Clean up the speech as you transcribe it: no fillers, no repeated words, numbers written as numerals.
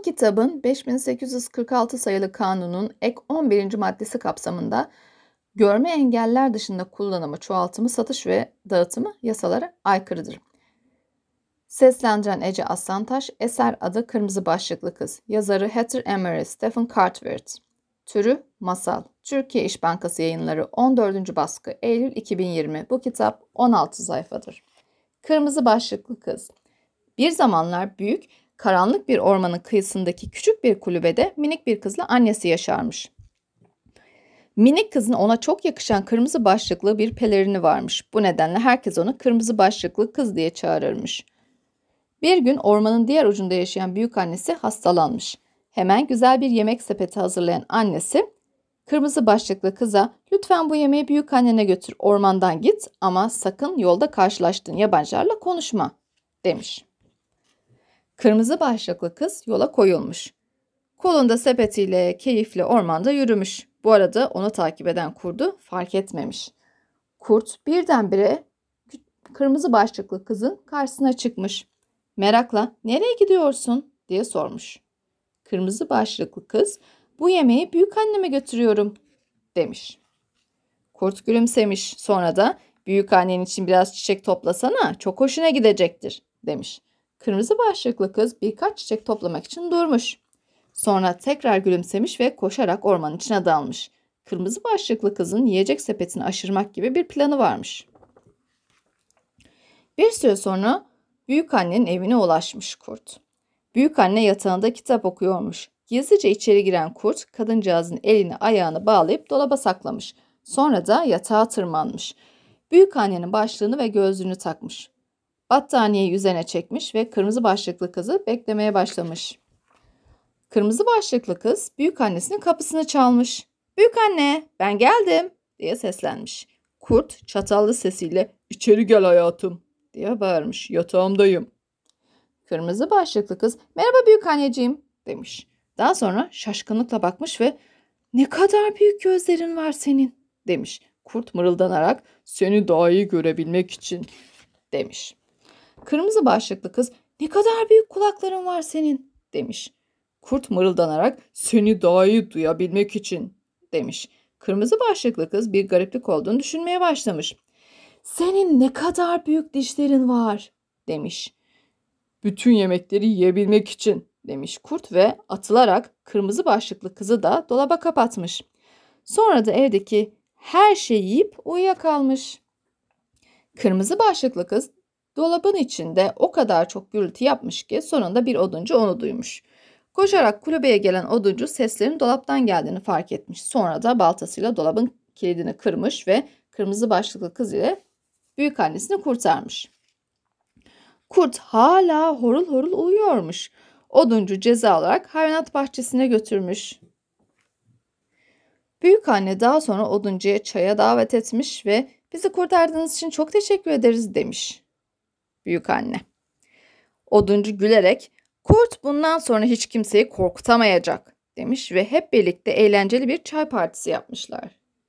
kitabın 5846 sayılı kanunun ek 11. maddesi kapsamında görme engeller dışında kullanımı, çoğaltımı, satış ve dağıtımı yasalara aykırıdır. Seslendiren Ece Aslantaş, eser adı Kırmızı Başlıklı Kız, yazarı Heather Emery, Stephen Cartwright, türü masal, Türkiye İş Bankası Yayınları, 14. baskı, Eylül 2020. Bu kitap 16 sayfadır. Kırmızı Başlıklı Kız. Bir zamanlar büyük, karanlık bir ormanın kıyısındaki küçük bir kulübede minik bir kızla annesi yaşarmış. Minik kızın ona çok yakışan kırmızı başlıklı bir pelerini varmış. Bu nedenle herkes onu kırmızı başlıklı kız diye çağırırmış. Bir gün ormanın diğer ucunda yaşayan büyük annesi hastalanmış. Hemen güzel bir yemek sepeti hazırlayan annesi, kırmızı başlıklı kıza "Lütfen bu yemeği büyük annene götür, ormandan git ama sakın yolda karşılaştığın yabancılarla konuşma," demiş. Kırmızı başlıklı kız yola koyulmuş. Kolunda sepetiyle keyifle ormanda yürümüş. Bu arada onu takip eden kurdu fark etmemiş. Kurt birdenbire kırmızı başlıklı kızın karşısına çıkmış. Merakla "Nereye gidiyorsun?" diye sormuş. Kırmızı başlıklı kız "Bu yemeği büyük anneme götürüyorum," demiş. Kurt gülümsemiş. Sonra da "Büyük annen için biraz çiçek toplasana, çok hoşuna gidecektir," demiş. Kırmızı başlıklı kız birkaç çiçek toplamak için durmuş. Sonra tekrar gülümsemiş ve koşarak ormanın içine dalmış. Kırmızı başlıklı kızın yiyecek sepetini aşırmak gibi bir planı varmış. Bir süre sonra büyük annenin evine ulaşmış kurt. Büyük anne yatağında kitap okuyormuş. Gizlice içeri giren kurt kadıncağızın elini ayağını bağlayıp dolaba saklamış. Sonra da yatağa tırmanmış. Büyük annenin başlığını ve gözlüğünü takmış. Battaniyeyi üzerine çekmiş ve kırmızı başlıklı kızı beklemeye başlamış. Kırmızı başlıklı kız büyük annesinin kapısını çalmış. "Büyük anne, ben geldim," diye seslenmiş. Kurt çatallı sesiyle "İçeri gel hayatım," diye bağırmış. "Yatağımdayım." Kırmızı başlıklı kız "Merhaba büyük anneciğim," demiş. Daha sonra şaşkınlıkla bakmış ve "Ne kadar büyük gözlerin var senin," demiş. Kurt mırıldanarak "Seni daha iyi görebilmek için," demiş. Kırmızı başlıklı kız "Ne kadar büyük kulakların var senin," demiş. Kurt mırıldanarak "Seni daha iyi duyabilmek için," demiş. Kırmızı başlıklı kız bir gariplik olduğunu düşünmeye başlamış. "Senin ne kadar büyük dişlerin var," demiş. "Bütün yemekleri yiyebilmek için," demiş kurt ve atılarak kırmızı başlıklı kızı da dolaba kapatmış. Sonra da evdeki her şeyi yiyip uyuyakalmış. Kırmızı başlıklı kız dolabın içinde o kadar çok gürültü yapmış ki sonunda bir oduncu onu duymuş. Koşarak kulübeye gelen oduncu seslerin dolaptan geldiğini fark etmiş. Sonra da baltasıyla dolabın kilidini kırmış ve kırmızı başlıklı kız ile büyük annesini kurtarmış. Kurt hala horul horul uyuyormuş. Oduncu ceza olarak hayvanat bahçesine götürmüş. Büyük anne daha sonra oduncuya çaya davet etmiş ve "Bizi kurtardığınız için çok teşekkür ederiz," demiş büyük anne. Oduncu gülerek "Kurt bundan sonra hiç kimseyi korkutamayacak," demiş ve hep birlikte eğlenceli bir çay partisi yapmışlar.